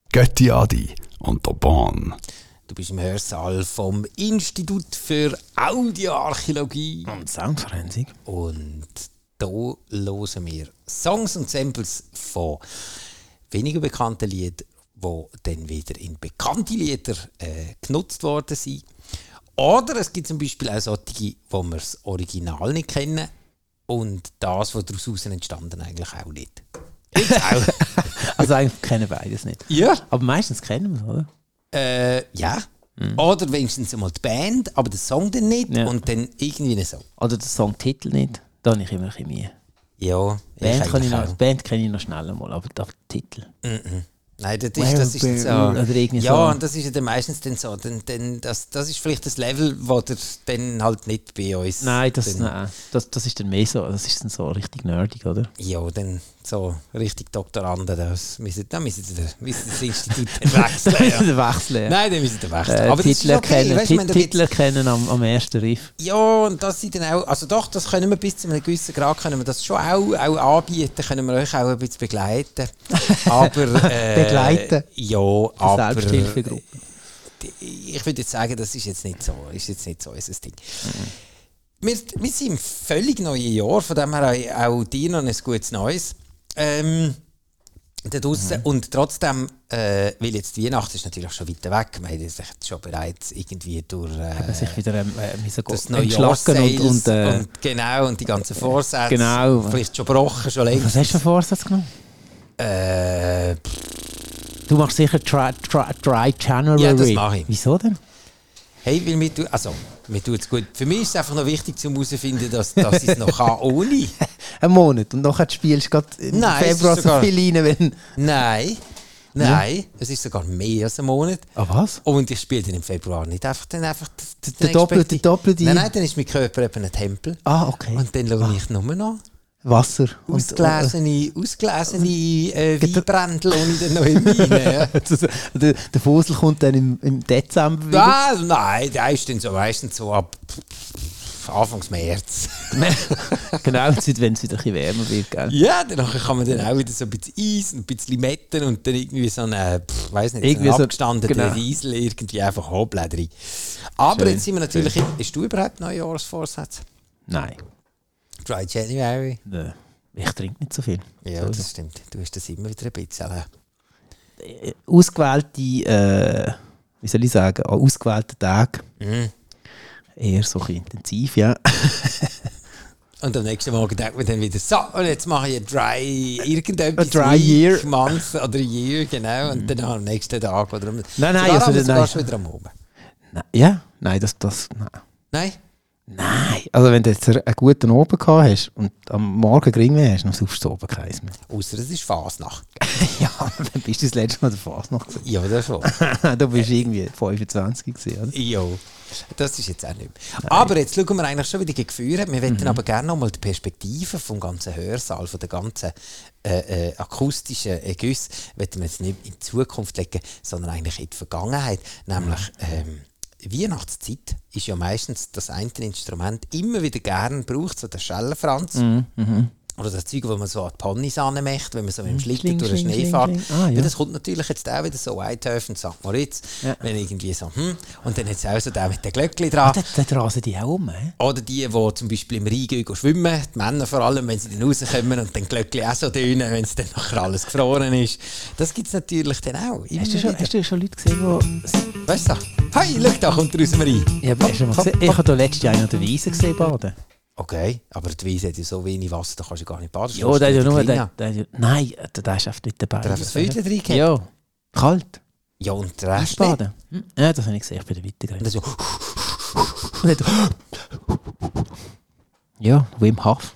Götti Adi und der Bahn. Du bist im Hörsaal vom Institut für Audioarchäologie und Soundforensik. Und hier hören wir Songs und Samples von weniger bekannten Liedern, die dann wieder in bekannte Lieder genutzt worden sind. Oder es gibt zum Beispiel auch solche, wo wir das Original nicht kennen und das, was daraus entstanden eigentlich auch nicht. Auch. Also eigentlich kennen beides nicht. Ja. Aber meistens kennen wir es, oder? Ja. Oder wenigstens einmal die Band, aber den Song dann nicht und dann irgendwie nicht so. Oder den Songtitel nicht, da habe ich immer ein bisschen Mühe. Ja, Band kenne ich noch schnell mal, aber den Titel. Nein, das ist dann so. Oder irgendwie ja, so. Und das ist ja dann meistens dann so. Das ist vielleicht das Level, wo der dann halt nicht bei uns... Nein, das ist dann mehr so. Das ist dann so richtig nerdig, oder? Ja, dann so richtig Doktoranden. Da müssen das Institut wechseln. Nein, dann müssen sie wechseln. Aber Titel erkennen am ersten Riff. Ja, und das sind dann auch... Also doch, das können wir bis zu einem gewissen Grad können wir das schon auch anbieten. Können wir euch auch ein bisschen begleiten. Aber... begleiten? Ja, aber... Selbsthilfegruppe. Ich würde jetzt sagen, das ist jetzt nicht so unser Ding. Wir sind im völlig neuen Jahr, von dem her auch dir noch ein gutes Neues. Da draussen. Und trotzdem, weil jetzt die Weihnachten ist natürlich schon weiter weg, wir haben sich schon bereits irgendwie durch sich wieder das Neujahrsales und genau, und die ganzen Vorsätze, genau. Vielleicht schon gebrochen, schon längst. Was hast du für Vorsatz genommen? Du machst sicher Dry January. Ja, das mache ich. Wieso denn? Hey, weil mir tut es gut. Für mich ist es einfach noch wichtig, herauszufinden, dass ich es noch kann, ohne. Einen Monat und nachher spielst du gerade im Februar so viel rein. Nein, es ist sogar mehr als ein Monat. Ah, was? Und ich spiele dann im Februar nicht einfach der doppelte. Nein, dann ist mein Körper eben ein Tempel. Ah, okay. Und dann schaue ich nur noch Wasser. Ausgelesene Weinbrändel ohne den neuen Wein. Ja. Der Fusel kommt dann im Dezember wieder? Nein, der ist dann so meistens so ab Anfang März. Genau, wenn es wieder ein bisschen wärmer wird, gell? Ja, dann kann man dann auch wieder so ein bisschen Eis und ein bisschen Limetten und dann irgendwie so einen, so abgestandenen Riesel irgendwie einfach hochblättern. Aber schön, jetzt sind wir natürlich... Hast du überhaupt Neujahrsvorsätze? Nein. Dry January? Nein. Ich trinke nicht so viel. Ja, so. Das stimmt. Du hast das immer wieder ein bisschen. Ausgewählte, wie soll ich sagen, an ausgewählten Tagen. Eher so ein bisschen intensiv, ja. Und am nächsten Morgen denkt man dann wieder, so, und jetzt mache ich ein Dry irgendetwas. A Dry Year. Month oder Year, genau. Und dann am nächsten Tag. Oder nein, also gehst du wieder am Oben. Nein, das Nein? Nein, also wenn du jetzt einen guten Oben gehabt hast und am Morgen gering wärst, dann saufst du oben keins mehr. Ausser es ist Fasnacht. Ja, dann bist du das letzte Mal der Fasnacht gewesen. Ja, das schon. Du bist irgendwie 25 gewesen, oder? Ja, das ist jetzt auch nicht mehr. Nein. Aber jetzt schauen wir eigentlich schon wieder gegen Feuer. Wir möchten aber gerne nochmal die Perspektive vom ganzen Hörsaal, von der ganzen akustischen Güsse, möchten wir jetzt nicht in die Zukunft legen, sondern eigentlich in die Vergangenheit. Nämlich... Weihnachtszeit ist ja meistens das eine Instrument immer wieder gern braucht, so der Schellenfranz. Oder das Zeug, das man so an die Ponys anmacht, wenn man so mit dem Schlitten durch den Schnee fährt. Ja. Das kommt natürlich jetzt auch wieder so Whitehöfen, St. Moritz, wenn irgendwie so, und dann jetzt auch so der mit den Glöckchen dran. Den rasen die auch um, he? Oder die zum Beispiel im Rhein gehen schwimmen, die Männer vor allem, wenn sie dann rauskommen und dann Glöckchen auch so tönen, wenn es dann nachher alles gefroren ist. Das gibt es natürlich dann auch. Hast du schon Leute gesehen, die... Weißt du, hey, schau, da kommt er aus dem Rhein. Ja, ich habe da letztes Jahr noch den Wiese gesehen baden. Okay, aber die Wiese hat ja so wenig Wasser, da kannst du gar nicht baden. Ja, der ist ja nur... Nein, der ist einfach nicht dabei. Der hat das Feuerchen drin gehabt? Ja, kalt. Ja, und der Rest baden. Ja, das habe ich gesehen, ich bin da weitergegangen. Und so... Ja, Wim Hof.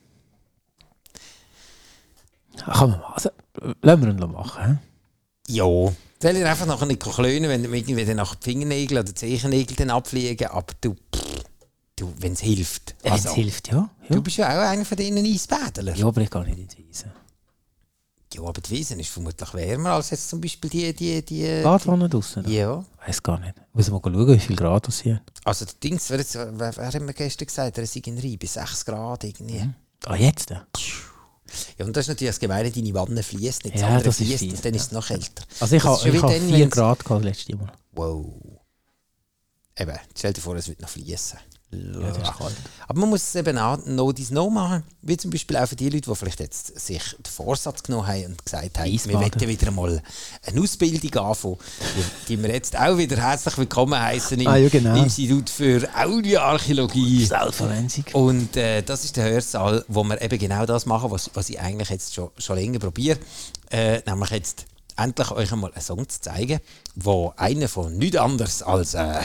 Kann man machen. Lassen wir ihn machen. Ja. Soll ich einfach nachher nicht klönen, wenn irgendwie nach den Fingernägeln oder Zehennägeln dann abfliegen, aber du, wenn es hilft. Wenn es hilft, ja. Du bist ja auch einer von denen Eisbädler. Ja, aber ich gehe nicht in die Wiese. Ja, aber die Wiese ist vermutlich wärmer als jetzt zum Beispiel die Badwanne draussen? Ja. Weiß gar nicht. Muss mal schauen, wie viel Grad das hier. Also der Dings, wer hat mir gestern gesagt, er ist in Rhein bei 6 Grad irgendwie. Ah, jetzt? Ja, und das ist natürlich das Gemeine, deine Wanne fließt nicht. Ja, das ist fließt fies, und dann ja. ist es noch älter. Also ich Das ist schon habe wie hab dann, 4 wenn's- Grad gehabt letztes Mal. Wow. Eben, stell dir vor, es wird noch fließen. Ja, das ist kalt. Aber man muss es eben auch no dies no machen. Wie zum Beispiel auch für die Leute, die vielleicht jetzt sich den Vorsatz genommen haben und gesagt haben, wir Eisbaden. möchten wieder mal eine Ausbildung anfangen, die wir jetzt auch wieder herzlich willkommen heißen im Ja, genau. Institut für Audioarchäologie. Selbstverwendung. Und das ist der Hörsaal, wo wir eben genau das machen, was ich eigentlich jetzt schon länger probiere. Nämlich jetzt endlich euch einmal einen Song zu zeigen, wo einer von nichts anderes als ein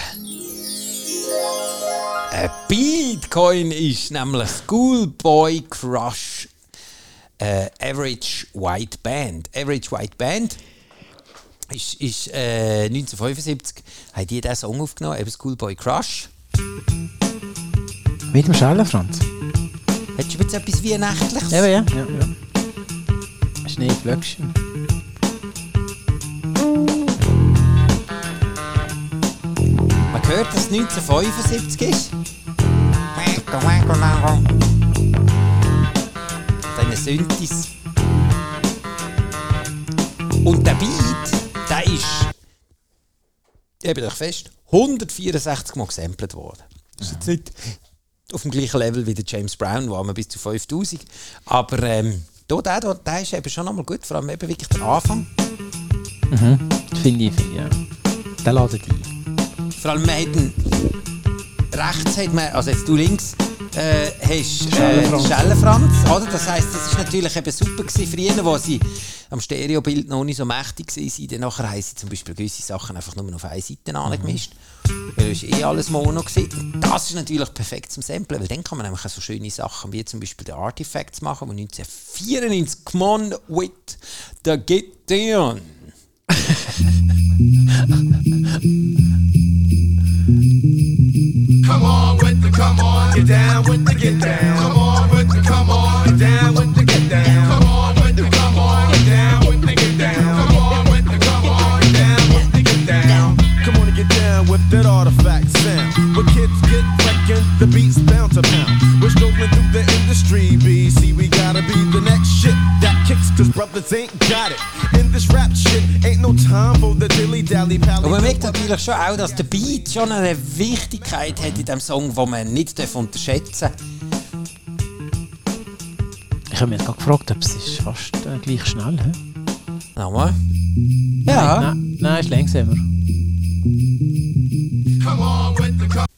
Beatcoin ist, nämlich Schoolboy Crush Average White Band. Average White Band ist 1975 haben die diesen Song aufgenommen, eben Schoolboy Crush. Mit dem Schellen, Franz? Hättest du jetzt etwas wie ein nächtliches? Ja. Schneeflöckchen. Man hört, dass es 1975 ist. Deine Synthes. Und der Beat, der ist, eben euch fest, 164 Mal gesampelt worden. Das ist jetzt nicht auf dem gleichen Level wie der James Brown, wo wir bis zu 5000. Aber der ist eben schon nochmal gut, vor allem eben wirklich der Anfang. Finde ich, ja. Der ladet ein. Vor allem, man hat einen, rechts hat man, also jetzt du links, hast Schellenfranz. Schellenfranz, oder? Das heisst, das war natürlich eben super gewesen früher, wo sie am Stereobild noch nicht so mächtig waren. Dann nachher haben sie zum Beispiel gewisse Sachen einfach nur auf eine Seite angemischt. Weil es war alles Mono gewesen. Und das ist natürlich perfekt zum Samplen, weil dann kann man nämlich auch so schöne Sachen wie zum Beispiel die Artifacts machen, die 1994 «Come on with the Get Down». Come on with the come on, get down with the get down. Come on with the come on, get down with the get down. Come on with the come on, get down with the get down. Come on with the come on, get down with the get down. Come on and get down with that artifact sound. But kids get wrecking, the beat's bound to pound. We're strolling through the industry, BC. We gotta be the next shit that kicks, cause brothers ain't got it. In this rap shit, ain't no time for the dilly-dally pally. Und man merkt natürlich schon auch, dass der Beat schon eine Wichtigkeit hat in diesem Song, die man nicht unterschätzen darf. Ich habe mich jetzt gerade gefragt, ob es ist fast gleich schnell ist. Nochmal? Ja. Nein, ist langsamer. Come on with the come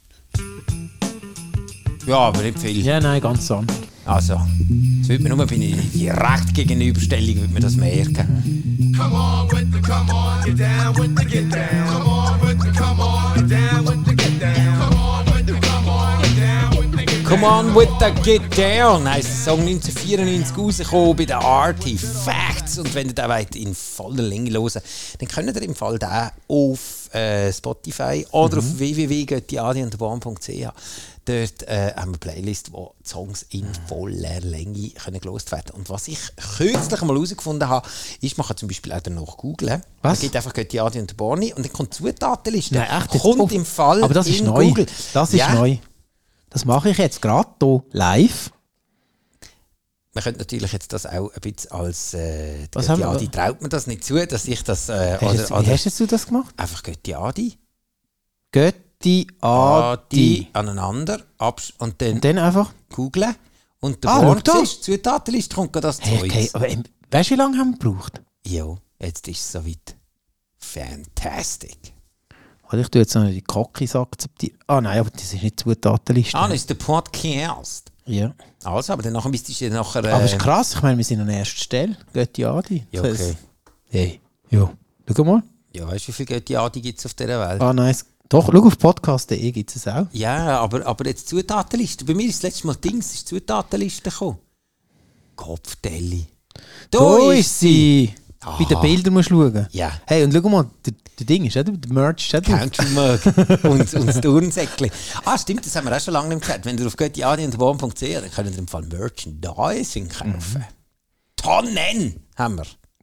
Ja, aber nicht viel. Ja, nein, ganz anders. Also, das wird man nur bei einer direkt Gegenüberstellung wird man das merken. Come on with the come on, get down with the get down. Come on with the come on, get down with the get down. Come on with the come on, get down with the get down. «Come on with the Get Down» heisst der Song 1994 rausgekommen bei den Artifacts. Und wenn ihr den wollt in voller Länge hören, dann könnt ihr im Fall den auf Spotify oder auf www.göttiadiundbahn.ch. Dort haben wir eine Playlist, wo die Songs in voller Länge gelost werden können. Und was ich kürzlich mal herausgefunden habe, ist, man kann zum Beispiel auch danach googlen. Was? Man gibt einfach «Götti Adi und der Barni» und dann kommt die Zutatenliste. Nein, echt? Kommt im Fall Aber das ist in neu. Google. Das ist Ja. neu. Das mache ich jetzt gerade hier live. Man könnte natürlich jetzt das auch ein bisschen als Was haben Götti wir- Adi traut mir das nicht zu, dass ich das Wie hast du das gemacht? einfach Götti Adi Götti Adi. aneinander und dann Und dann einfach. googlen und der Ah, Wort schau da. ist, Zutatenliste kommt gerade das Hey, Zeug. okay. Aber weißt du, wie lange haben wir gebraucht? Jo, jetzt ist es soweit. Fantastic. Oder ich tue jetzt noch die Cockys akzeptieren. Ah nein, aber das ist nicht Zutatenliste. Das ist der Podcast. Ja. Also, aber dann nachher müsstest du nachher... Aber ist krass, ich meine, wir sind an der ersten Stelle. Götti Adi. Ja, Das okay. heisst- Hey, ja. Schau mal. Ja, weißt du, wie viele Götti Adi gibt es auf dieser Welt? Ah, nice. Doch, schau auf podcast.de gibt es auch. Ja, aber jetzt Zutatenliste. Bei mir ist das letzte Mal Dings, ist die Zutatenliste gekommen. Kopfdeli. Da ist sie. Bei den Aha. Bildern musst du schauen. Ja. Hey, und schau mal, der Ding ist, oder? Der Merch ist, oder? Country Mug und das Turnsäckchen. Ah, stimmt, das haben wir auch schon lange nicht gesagt. Wenn ihr auf göttiadiundbahn.ch dann könnt ihr im Fall Merchandising kaufen. Tonnen haben wir.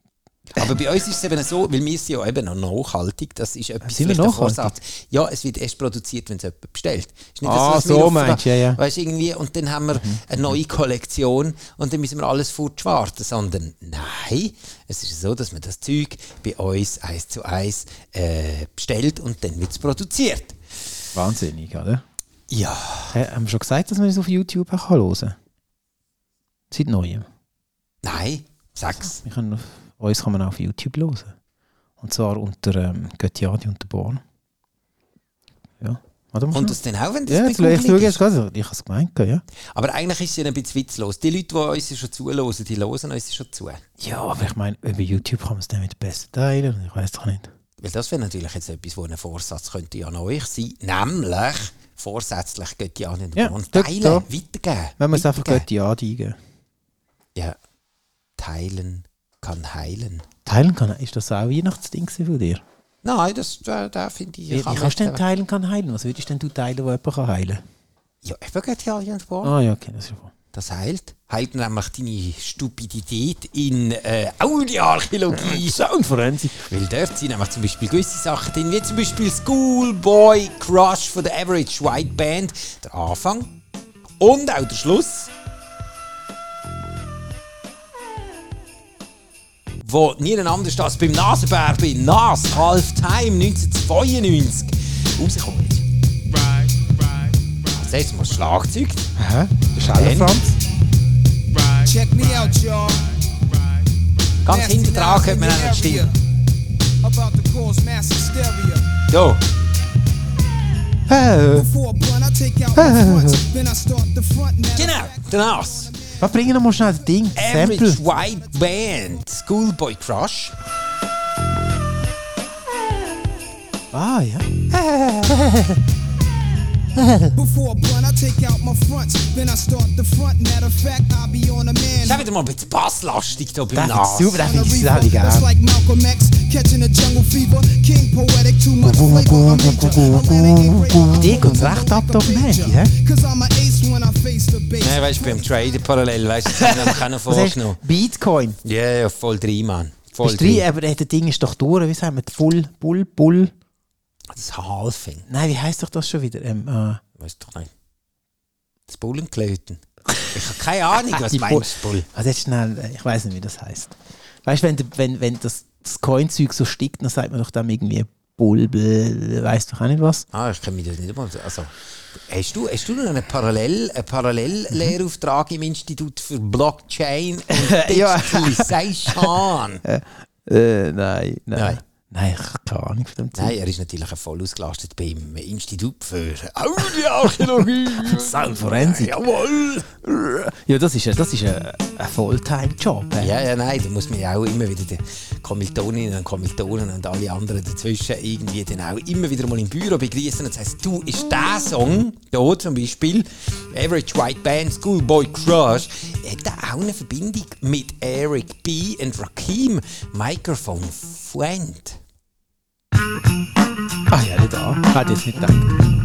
Aber bei uns ist es eben so, weil wir sind ja eben noch nachhaltig, das ist etwas Sind wir vielleicht ein nachhaltig? Vorsatz. Ja, es wird erst produziert, wenn es jemand bestellt. Ist nicht Ah, was wir so auf- meinst du, ja. Weißt, irgendwie, und dann haben wir eine neue Kollektion und dann müssen wir alles fortschwarten. Sondern nein, es ist so, dass man das Zeug bei uns 1:1 bestellt und dann wird es produziert. Wahnsinnig, oder? Ja. Haben wir schon gesagt, dass man es auf YouTube auch hören kann? Seit Neuem. Nein, sag's. Uns kann man auch auf YouTube hören. Und zwar unter Göttiadi und der Born. Ja. Warte mal. Kommt das dann auch, wenn das Ja, bei jetzt, Google ich schaue ist? jetzt gerade. Ich habe es gemeint, ja. Aber eigentlich ist es ja ein bisschen witzlos. Die Leute, die uns schon zuhören, die hören uns schon zu. Ja, aber ich meine, über YouTube kann man es dann mit besser teilen. Ich weiß doch nicht. Weil das wäre natürlich jetzt etwas, wo ein Vorsatz könnte ja an euch sein. Nämlich, vorsätzlich geht ja nicht Ja, teilen, da. weitergeben. Wenn man es einfach Weitergeben. Göttiadi eingeben. Ja, teilen kann heilen. Teilen kann, ist das auch ein Weihnachtsding von dir? Nein, das finde ich... Wie kannst du denn teilen kann heilen? Was würdest denn du teilen, wo jemand kann heilen Ja, eben geht ja und Born. Ah ja, okay, das ist ja voll. Das heilt. Heilt nämlich deine Stupidität in Audioarchäologie. Soundforensik. Weil dort sind nämlich zum Beispiel gewisse Sachen drin, wie zum Beispiel Schoolboy Crush von der Average White Band. Der Anfang und auch der Schluss. Wo niemand anders als beim Nasenbär bei Nas Halftime 1992 rausgekommen ist. Als erstes mal das Schlagzeug. Aha, der Schellenfranz. Check me out, y'all. Ganz hinten dran hört man auch noch die Stimme. About to cause mass hysteria. So. Before a blunt, I take out my fronts. Then I start the front. Genau, der Nas. Was bringen wir mal schnell das Ding? Sample. Average White Band, Schoolboy Crush. Ah, ja. Before a blunt, I take out my fronts. Then I start the front. Matter of fact, I'll be on a man. Ist auch wieder mal ein bisschen basslastig hier beim Das Nas. ist super, das On a finde ich reefer. sehr That's geil. like Malcolm X, catching a jungle fever. King poetic, too much flavor. I'm major. Atlanta ain't great. Die geht recht ab auf dem Handy, hä? Cause I'm an ace when I face the base. Nein, weißt du, beim Traden parallel, weißt du, das haben wir auch noch Was hast vorgenommen. du? Bitcoin. Ja, ja, voll drin, Mann. Voll Bist du drin, aber das Ding ist doch durch. Wie sagen wir? Bull. Das Halfing. Nein, wie heisst doch das schon wieder? Weißt du doch nicht. Das Bullenklöten. Ich habe keine Ahnung, was Die meinst du, Bull? Also jetzt schnell, ich weiß nicht, wie das heisst. Weißt du, wenn das Coinzeug so stickt, dann sagt man doch dann irgendwie Bull, weißt du auch nicht was? Ah, ich kenne mich das nicht mal. Also, hast du noch einen Parallellehrauftrag im Institut für Blockchain und Ja. Digitalisation? Nein. Nein, ich habe keine Ahnung von dem Zeug. Nein, er ist natürlich voll ausgelastet beim Institut für Audioarchäologie. Soundforensik. Jawohl! Ja, das ist ein Fulltime-Job. Ja, nein, da muss man ja auch immer wieder die Kommilitoninnen und Kommilitonen und alle anderen dazwischen irgendwie dann auch immer wieder mal im Büro begrüßen und sagen, du, ist der Song, hier zum Beispiel, Average White Band, Schoolboy Crush, hat der auch eine Verbindung mit Eric B. und Rakim, Microphone Friend. Ah ja, nicht da. Ich hätte jetzt nicht gedacht.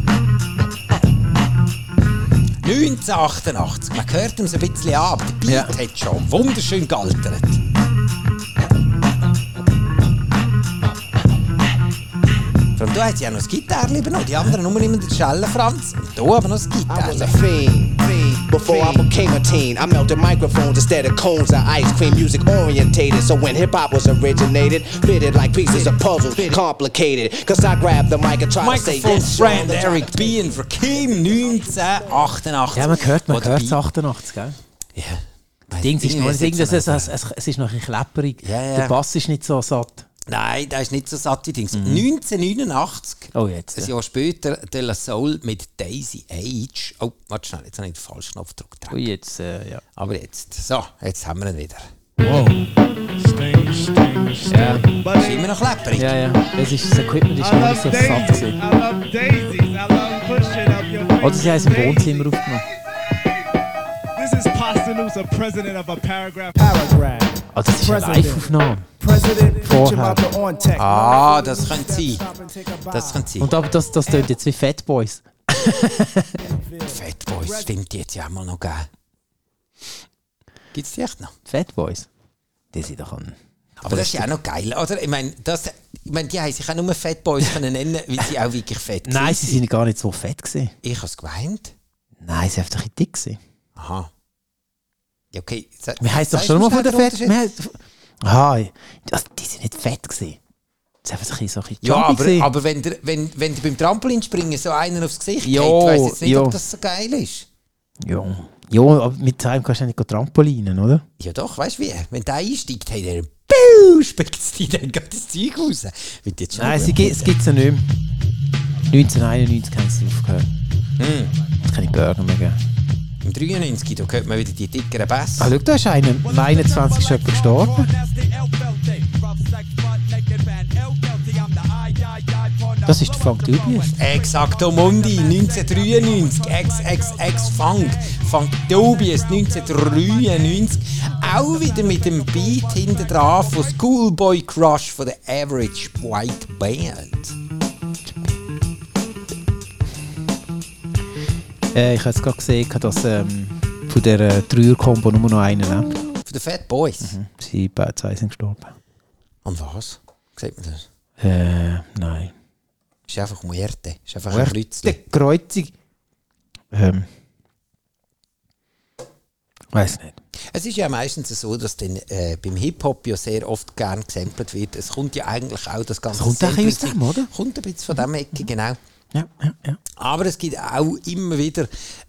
1988, man hört ihm so ein bisschen ab, der Beat Ja. hat schon wunderschön gealtert. Von da hat sie auch noch das Gitarre übernommen, die anderen nur immer den Schellenfranz und da aber noch das I was Gitarre. a fiend. Before I became a teen, I melted microphones instead of cones of ice cream. Music orientated, so when hip hop was originated, fitted like pieces of puzzles, complicated. Cause I grabbed the mic and tried to say Microphone this Friend, song. Eric B. und Rakim, 1988. Ja, man hört Wo es der 88, gell? Beat- Ja. Ding ist nur, Irgendwie es ist noch ein klepperig. Ja, ja. Der Bass ist nicht so satt. Nein, das ist nicht so satt wie Dings. 1989. Oh, jetzt. Ein Jahr später De La Soul mit Daisy Age. Oh, warte schnell, jetzt habe ich den falschen Knopfdruck Oh, gedrückt. jetzt, ja. Aber jetzt, so, jetzt haben wir ihn wieder. Ja, Ist immer noch klepperig. ja. Das Equipment ist noch nicht so satt gewesen. I love daisies. I love pushing up your Oder sie haben es im Wohnzimmer aufgenommen. This is Posthumous, a president of a paragraph. Ah, das ist eine Live-Aufnahme. President, Vorher. on tech. Ah, das könnte sein. Das könnte sein. Und aber das tönt jetzt wie Fat Boys. Fat Boys, stimmt, die jetzt ja auch mal noch gegeben. Gibt es die echt noch? Fat Boys? Die sind doch ein... Aber das ist ja auch noch geil, oder? Ich meine, die haben sich auch nur Fatboys können nennen, weil sie auch wirklich fett Nein, waren. sie sind gar nicht so fett gewesen. Ich habe es gemeint. Nein, sie sind einfach ein bisschen dick gewesen. Aha. Ja, okay. Wir heißt doch schon mal von der Fett. Aha, also, die sind nicht fett gewesen. Das ist einfach so ein bisschen Ja, chubby aber wenn du beim Trampolinspringen so einen aufs Gesicht Jo, geht, weiss jetzt nicht, jo. ob das so geil ist. Ja, aber mit einem kannst du nicht trampolinen, oder? Ja doch, weißt du wie? Wenn der einsteigt, hat er Piu, spickt es dir dann gerade das Zeug raus. Wird jetzt schon Nein, gut. es gibt es ja nicht mehr. 1991 haben sie aufgehört. Es kann ich Burger mehr geben. Im 93, da hört man wieder die dickeren Bässe. Ah, schau, da ist einer. Am 21. ist jemand gestorben. Das ist der Funk Dubious. Exacto Mundi, 1993, XXX Funk. Funk Dubious, 1993. Auch wieder mit dem Beat hinten dran von Schoolboy Crush von der Average White Band. Ich habe jetzt gerade gesehen, dass von der Dreier-Kombo nur noch einer lebt. Von den Fat Boys. Sie beide zwei sind gestorben. Und was? Sieht man das? Nein. Ist einfach Muerte. Ist einfach ein Kreuzchen. Die Kreuzung. Weiß nicht. Es ist ja meistens so, dass dann, beim Hip-Hop ja sehr oft gern gesampelt wird. Es kommt ja eigentlich auch das ganze Es kommt ein bisschen aus Sampling- dem, oder? Kommt ein bisschen von dieser Ecke, genau. Ja. Aber es gibt auch immer wieder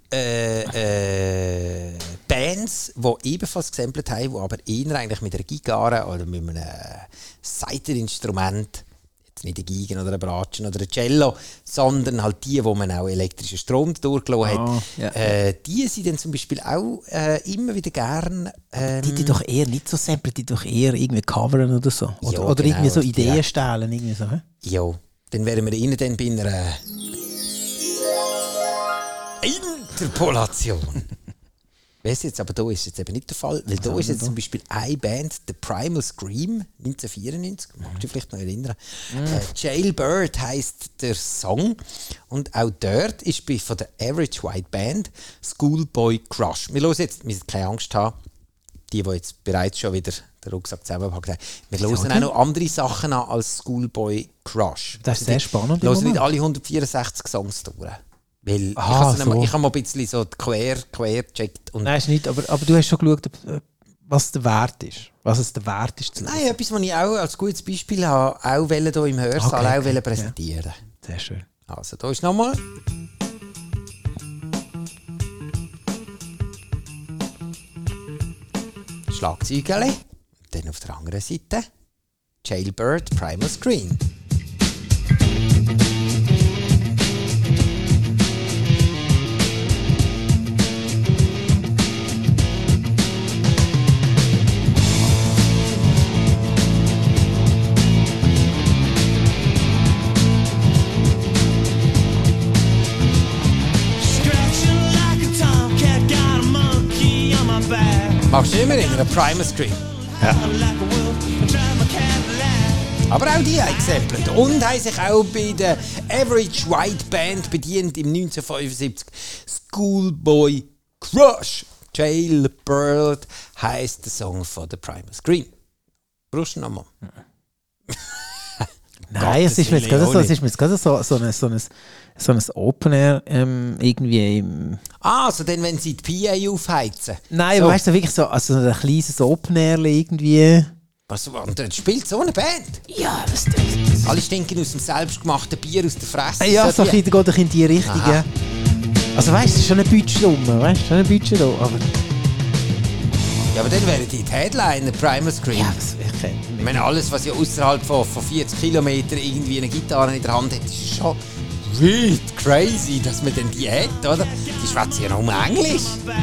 Bands, die ebenfalls gesampelt haben, die aber eher eigentlich mit einer Gitarre oder mit einem Saiteninstrument, jetzt nicht eine Gigen oder eine Bratschen oder ein Cello, sondern halt die, wo man auch elektrischen Strom durchgelassen hat, ja. die sind dann zum Beispiel auch immer wieder gern... Die doch eher nicht so samplen, die doch eher irgendwie covern oder so. Oder, Ja, oder genau, irgendwie so direkt. Ideen stehlen. Irgendwie so, hä? Ja, dann wären wir innen dann bei einer Interpolation. Weißt du jetzt, aber da ist jetzt eben nicht der Fall, weil da ist jetzt zum Beispiel eine Band, The Primal Scream, 1994, magst du dich vielleicht noch erinnern. Jailbird heisst der Song und auch dort ist von der Average White Band Schoolboy Crush. Wir hören jetzt, wir müssen keine Angst haben, die jetzt bereits schon wieder den Rucksack zusammenpacken haben. Wir hören auch noch andere Sachen an als Schoolboy Crush. Das ist sehr spannend. Wir hören nicht alle 164 Songs durch. Weil so. ich habe mal ein bisschen so quer gecheckt. Und Nein, ist nicht, aber du hast schon geschaut, was der Wert ist. Was es der Wert ist. nein, etwas, was ich auch als gutes Beispiel habe, auch hier im Hörsaal Okay. präsentieren. Sehr schön. Also, da ist nochmal. Schlagzeugele. Dann auf der anderen Seite Jailbird Primal Screen. Magst du nicht mehr erinnern? Primal Screen. Aber auch die haben gesampelt und haben sich auch bei der Average White Band bedient im 1975. Schoolboy Crush. Jailbird heisst der Song von der Primal Screen. Brauchst du noch mal? Nein, es ist mir jetzt gerade so ein Open Air irgendwie im... Ah, also dann, wenn sie die PA aufheizen. Nein, so. aber weißt du, wirklich so also ein kleines Open Air irgendwie... Was, und dann spielt so eine Band? Ja, was das? Alle stinken aus dem selbstgemachten Bier aus der Fresse. Ja, so die- geht doch in die Richtung. Aha. Ja. Also weißt du, es ist schon ein Budget rum, weißt du, schon ein Budget da. Aber Ja, aber dann wären die Headliner Primal Screen. ja, ich kenne Ich meine, alles, was ja außerhalb von 40 Kilometern irgendwie eine Gitarre in der Hand hat, ist schon wild crazy, dass man denn die hat, oder? Die schwätzen ja noch um Englisch.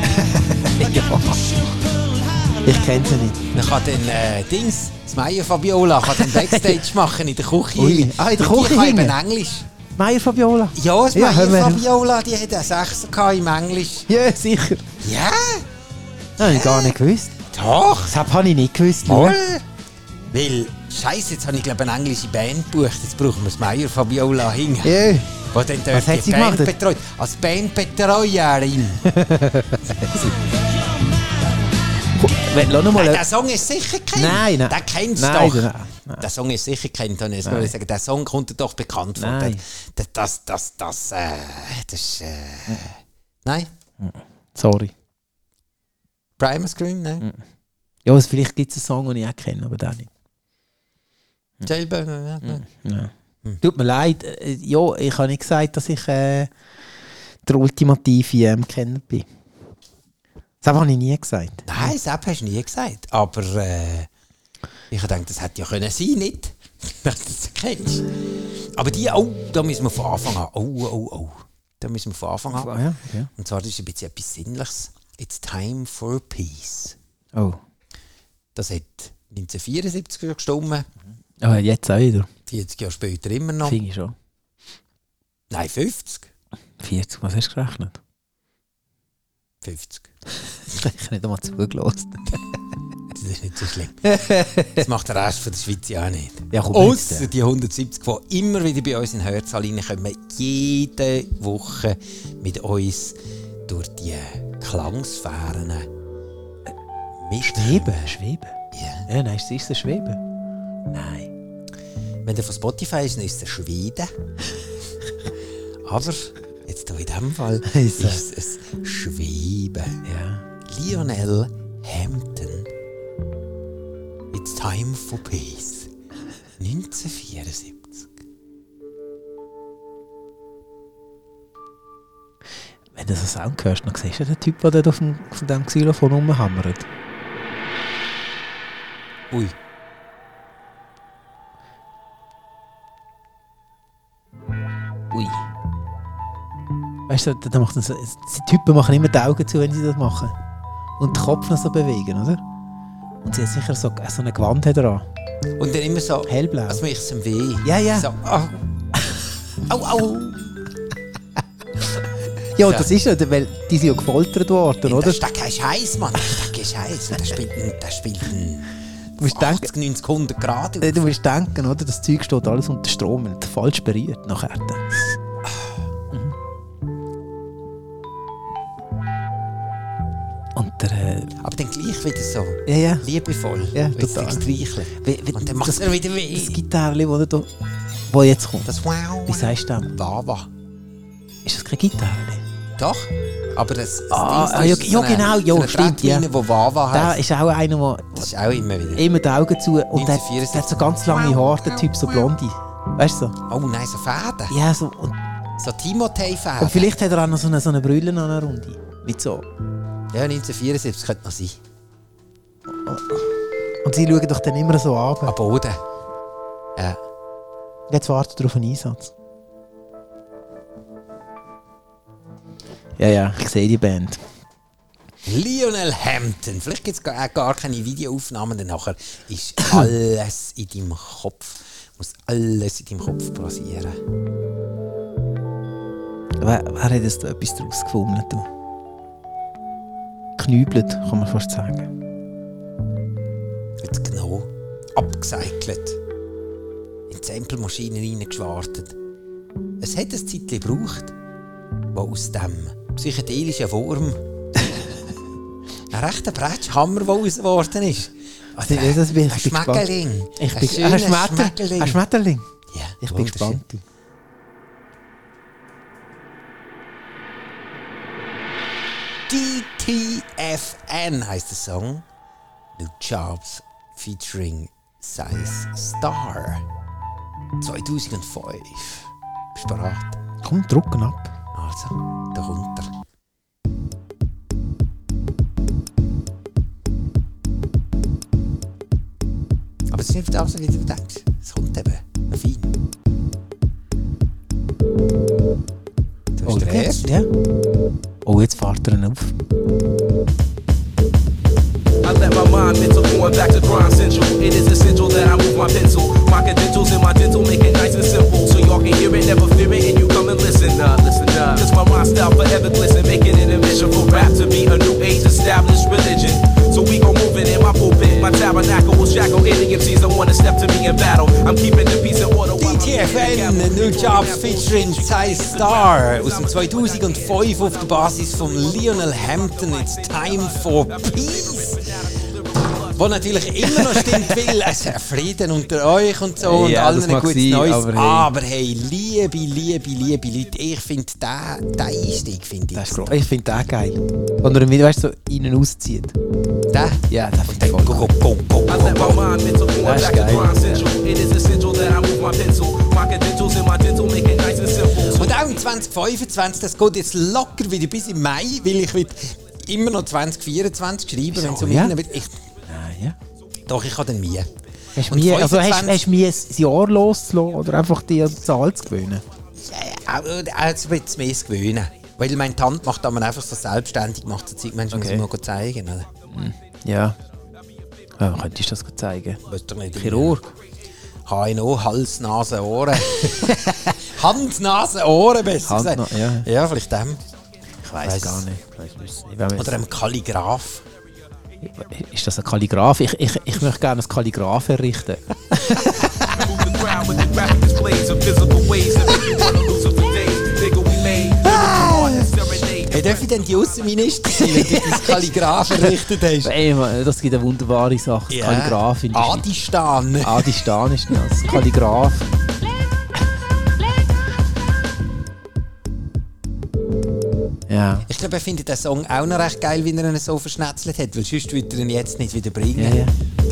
Ich kenne sie nicht. Man kann dann Dings, das Meier Fabiola, kann dann Backstage machen in der Küche. Ui. In der Und die Küche kann eben hinten? Englisch. Meier Fabiola? Ja, das Ja, Meier haben wir- Fabiola, die hat einen 6 im Englisch. Ja, sicher. Ja, Das habe ich gar nicht gewusst. doch. Das habe ich nicht gewusst. Voll. Weil, Scheiße, jetzt habe ich glaube eine englische Band gebucht. Jetzt brauchen wir das Meier Fabiola hin. Ja. Wo dann dort Was hat die sie Band gemacht? betreut. Als Bandbetreuerin. Lass noch mal... Der Song ist sicher kennt. Nein. Den kennst du Nein, doch. nein. Der Song ist sicher kennt. Und jetzt muss ich sagen, der Song kommt dir doch bekannt vor. Nein. Das ist... Nein. Sorry. Primal Scream, nein. Ja, also vielleicht gibt es einen Song, den ich auch kenne, aber den nicht. Jailbird, Ja. Tut mir leid. Ja, ich habe nicht gesagt, dass ich der ultimative Kenner bin. Das habe ich nie gesagt. Nein, das hast du nie gesagt. Aber ich denke, das hätte ja können sein, nicht? Dass du das kennst. Aber da müssen wir von Anfang an. Da müssen wir von Anfang an. Ja, ja. Und zwar, das ist ein bisschen etwas Sinnliches. It's time for peace. Oh. Das hat 1974 gestimmt. Aber jetzt auch wieder. 40 Jahre später immer noch. Finde ich schon. Nein, 50. 40, was hast du gerechnet? 50. Ich habe nicht einmal zugelassen. Das ist nicht so schlimm. Das macht der Rest von der Schweiz ja auch nicht. Ja, komm, Ausser die 170, die immer wieder bei uns in den Hörsaal reinkommen, jede Woche mit uns durch die Klangsphären Schweben? Ja. Ja, nein, ist es Schweben? Nein. Wenn der von Spotify ist, dann ist es Schweden. Aber jetzt hier in diesem Fall ist es Schweben. Ja. Lionel Hampton. It's time for peace. 1974. Wenn du so Sound hörst, dann siehst du den Typ, der dort auf dem Xylophon rumhammert. Ui. Ui. Weißt du, da macht das, die Typen machen immer die Augen zu, wenn sie das machen. Und den Kopf noch so bewegen, oder? Und sie hat sicher so eine Gewand dran. Und dann immer so, Hellblau. als möchte es ihm weh. Ja, ja. So, au. Ja, und das ist ja, weil die sind ja gefoltert worden, oder? Das ist kein Scheiß, Mann. Das ist kein Scheiß. Der spielt Du musst 80, 90, 100 Grad. Du musst denken, oder? Das Zeug steht alles unter Strom und falsch berührt nachher. Und der... Aber dann gleich wieder so Ja. liebevoll. Ja, Wie es total. streicheln. Und dann macht es wieder weh. Das Gitarre, wo jetzt kommt. Das Wow. Wie sagst du das? Wawa. Ist das keine Gitarre? Doch. Aber das ja, genau, ja, stimmt. Ja. Wo Wawa Da heisst. ist auch einer, der Das ist auch immer wieder. immer die Augen zu und der 1974. hat so ganz lange Haare, der Typ, so blonde. Weißt du so? Oh nein, so Fäden. Ja, so. Und So Timothée-Fäden. Und vielleicht hat er auch noch so eine Brille an einer Runde. Mit so. Ja, 1974 könnte noch sein. Und sie schauen doch dann immer so ab. Am Boden. Ja. Jetzt wartet er auf einen Einsatz. Ja, ich sehe die Band. Lionel Hampton. Vielleicht gibt es gar keine Videoaufnahmen, denn nachher ist alles in deinem Kopf. Muss alles in deinem Kopf passieren. Wer hat jetzt da etwas draus gefunden? Du? Knübelt, kann man fast sagen. Jetzt genau abgecycelt. In die Sampelmaschine reingeschwartet. Es hat ein Zeitchen gebraucht, wo aus dem psychedelischen Wurm ein rechter Bretschhammer geworden ist. Also, das bin Ein ich gespannt. Schmetterling. Ich Ein bin schöner Schmetterling. Ein Schmetterling. Ja, Ich bin gespannt. DTFN heisst der Song. New Jobs featuring Size Star. 2005. Bist du bereit? Komm, drucken ab. Also, da kommt er. Aber es ist nicht auch so, wie du denkst. Es kommt eben noch fein. Du hast den ersten. Ja. Oh, jetzt fährt er ihn auf. I let my mind mental going back to grind central. It is essential that I move my pencil. My credentials and my dental make it nice and simple. So y'all can hear it, never fear it, and you come and listen up. Cause my mind style forever glisten, making it a mission for rap to be a new age established religion. So we gon' move it in my pulpit. My tabernacle will shackle any MCs that wanna step to me in battle. I'm keeping the peace and order. DTFN, New Jobs featuring Size Star aus dem 2005 auf der Basis von Lionel Hampton. It's time for peace. Wo natürlich immer noch stimmt, weil es Frieden unter euch und so und Ja, das allen ein mag gutes sein, Neues. aber hey. Hey, liebe Leute, ich finde den Einstieg finde ich. Das ist groß. Ich finde den geil. Wenn er ihn wieder, weißt du, so innen auszieht. Der? Ja, den finde ich voll Go, geil. go, go, I go, let my go. mind mental going That's back to geil. grind central. It is essential that I move my pencil. My credentials in my dental make it nice and simple. Und auch im 2025, das geht jetzt locker wieder bis im Mai, weil ich will immer noch 2024 schreiben, wenn es um ja? ihn wird. Ja. Doch, ich habe den Mühe. Hast du Und Mühe, also 25 hast du Mühe, ein Jahr loszulassen oder einfach die Zahl zu gewöhnen? Jetzt wird es mehr gewöhnen. Weil meine Tante macht aber einfach so selbstständig, macht so Zeug, Menschen Okay. muss mal zeigen. Oder? Ja. Ja, könntest du das zeigen? Weißt du nicht, Chirurg. HNO, Hals, Nase, Ohren. Hand, Nase, Ohren, besser Hand, gesagt. ja. Ja, vielleicht dem. Ich weiß gar nicht. Oder einem Kalligraph. Ist das ein Kalligraph? Ich möchte gerne einen Kalligraph errichten. Move the ground with the graphic displays of physical ways that make you wanna lose it for days. Nigga, we made lyrical art and serenade. Hey, darf ich denn die Aussenminister sein, wenn du dein Kalligraph errichtet hast? Ey, das gibt eine wunderbare Sache. Das Kalligraph finde ich. Adistan. Adistan ist das. Kalligraph. Ja. Ich glaube, er findet den Song auch noch recht geil, wie er ihn so verschnetzelt hat, weil sonst würde er ihn jetzt nicht wieder bringen. Ja.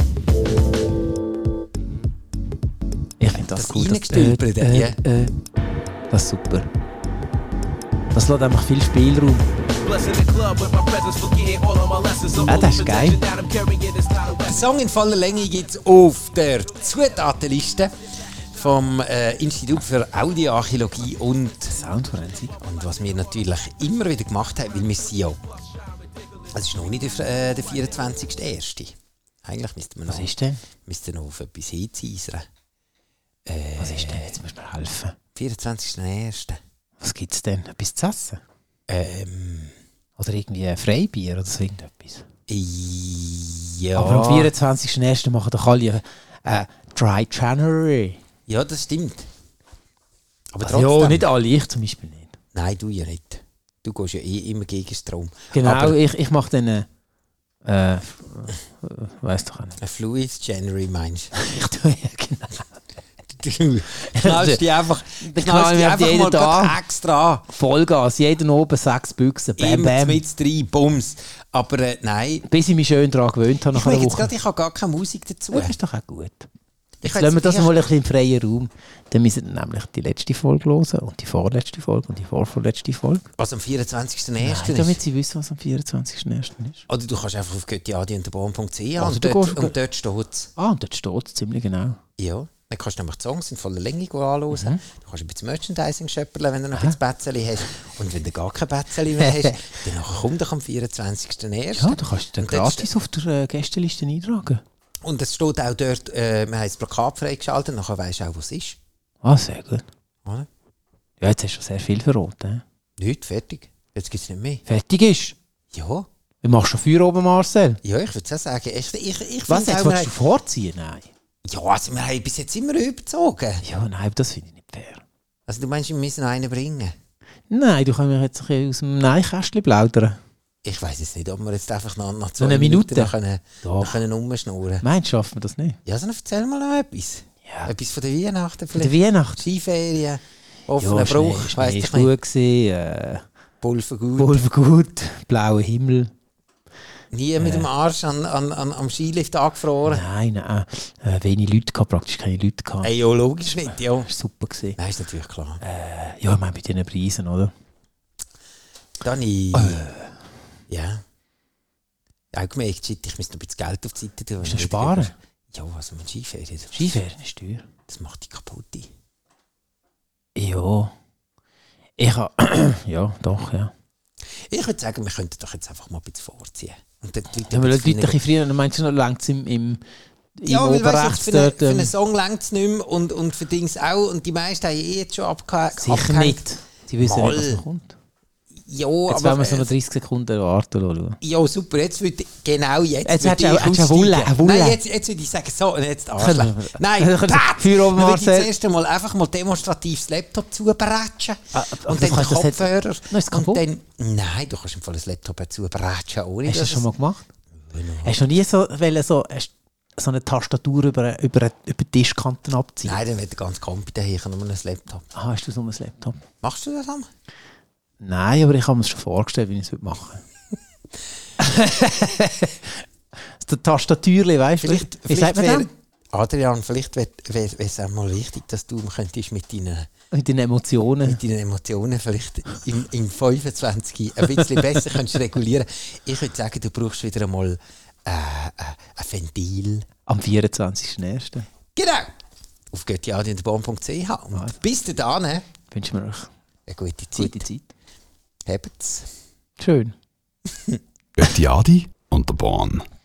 Ich finde das, Das gut. reingestülpert, ja. Das ist super. Das lässt einfach viel Spielraum. Blessing the club with my presence, forgetting all of my lessons. So Ah, das ist geil. that I'm carrying is not a Der Song in voller Länge gibt es auf der Zutatenliste vom Institut für Audioarchäologie und Soundforensik. was wir natürlich immer wieder gemacht haben, weil wir sind ja, es ist noch nicht der 24.1. Eigentlich müsste man Was noch, ist denn? müsste noch auf etwas hinzeisern. Was ist denn? Jetzt musst du mir helfen. 24.1. Was gibt es denn? Etwas zu essen? Oder irgendwie ein Freibier oder so irgendetwas? Ja. Aber am 24.01. machen doch alle Dry January. Ja, das stimmt. Aber Also, trotzdem. ja, nicht alle, ich zum Beispiel nicht. Nein, du ja nicht. Du gehst ja eh immer gegen Strom. Genau, Aber ich mache dann weiss doch auch nicht. ein Fluid January meinst Ich tue ja genau. du. Knallst die einfach, knall knallst die mich einfach jeden mal Tag. grad extra. Vollgas, jeden oben 6 Büchsen, bam, Immer bam. mit rein, Bums. Aber nein. Bis ich mich schön daran gewöhnt habe Ich nach einer merke jetzt Woche. gerade, ich habe gar keine Musik dazu. Das ist doch auch gut. Jetzt weiß lassen wir das nicht, mal ein bisschen im freien Raum. Dann müssen wir nämlich die letzte Folge hören und die vorletzte Folge und die vorvorletzte Folge. Was am 24.1. Nein, ist. damit sie wissen, was am 24.01. ist. Oder du kannst einfach auf göttiadiunterborn.ch Also und du dort, gehst- und dort steht es. Ah, und dort steht es ziemlich genau. Ja. Dann kannst du nämlich die Songs in voller Länge anhören. Du kannst ein bisschen Merchandising schöpperle, wenn du noch ein bisschen Bätzeli hast. Und wenn du gar kein Bätzeli mehr hast, dann nachher komm doch am 24.1. Ja, du kannst dann Und dort gratis auf der Gästeliste eintragen. Und es steht auch dort, wir haben das Plakat freigeschaltet, nachher weisst du auch, was es ist. Ah, sehr gut. Oder? Ja, jetzt hast du sehr viel verraten. Nicht, fertig. Jetzt gibt es nicht mehr. Fertig ist. Ja, Wie machst du Feuer oben, Marcel? ja, ich würde es auch sagen. Ich Was, finde jetzt auch, wir willst du vorziehen? Nein. ja, also wir haben bis jetzt immer überzogen. Ja, nein, das finde ich nicht fair. Also du meinst, wir müssen noch einen bringen? Nein, du kannst mich jetzt ein bisschen aus dem Neinkästchen plaudern. Ich weiss jetzt nicht, ob wir jetzt einfach nach So 2 eine Minuten Minute? noch können, Doch. noch können rumschnurren. Meinst du, schaffen wir das nicht? Ja, dann erzähl mal noch etwas. Ja. Etwas von der Weihnachten Für die vielleicht. Weihnacht? Skiferien, offener Bruch, Schnee weiss ist ich nicht. gut gewesen, Pulver gut. Pulver gut, blauer Himmel. Nie mit dem Arsch am Skilift angefroren. Nein, wenig Leute gehabt, praktisch keine Leute gehabt. Ey, ja, logisch nicht, ja. Das war super gewesen. Nein, ist natürlich klar. Ja, ich meine, bei diesen Preisen, oder? Dann ja. Auch gemerkt, shit, ich müsste noch ein bisschen Geld auf die Seite tun. Musst du sparen? Ja, also mit Skiferien. Skifahren ist teuer. Das macht dich kaputt. Ja. Ich habe... ja, doch, ja. Ich würde sagen, wir könnten doch jetzt einfach mal ein bisschen vorziehen. Und dann die Leute Ja, ein weil bisschen die Leute ein bisschen früher, dann meinst du noch längst im ja, weil weißt, Oberrechts du, für dort... einen Song längt es nicht mehr und für Dings auch. Und die meisten haben jetzt schon abgehängt. sicher nicht. Sie wissen Mal. nicht, was noch kommt. Ja, Jetzt aber werden wir so noch 30 Sekunden warten. Schauen. ja, super, jetzt würde genau jetzt Jetzt würde hättest du ich auch- hättest du aussteigen. eine Wulle. Nein, jetzt würde ich sagen, so, und jetzt Arschle. Nein, Feuer oben, Dann würde ich Marcel. das erste Mal einfach mal demonstrativ das Laptop zubratschen und das dann den kannst du- das hat- Kopfhörer Nein, ist und kaputt. dann... Nein, du kannst im Fall das Laptop auch zubratschen ohne Hast du das schon mal gemacht? Hast du noch nie so eine Tastatur über die Tischkanten abziehen? Nein, dann wird der ganze Kompi daher, nur ein Laptop. Ah, hast du so ein Laptop? Machst du das einmal? Nein, aber ich habe mir schon vorgestellt, wie ich es machen würde. Das Tastatürli, weißt du? Wie sagt man das? Adrian, vielleicht wäre es auch mal wichtig, dass du könntest mit deinen Emotionen vielleicht im 25 ein bisschen besser könntest regulieren. Ich würde sagen, du brauchst wieder einmal ein Ventil. Am 24.01. Genau! Auf göttiadi.born.ch. Und bis dahin wünschen wir euch eine gute Zeit. Habt's. Schön. Göttiadi und der Bahn.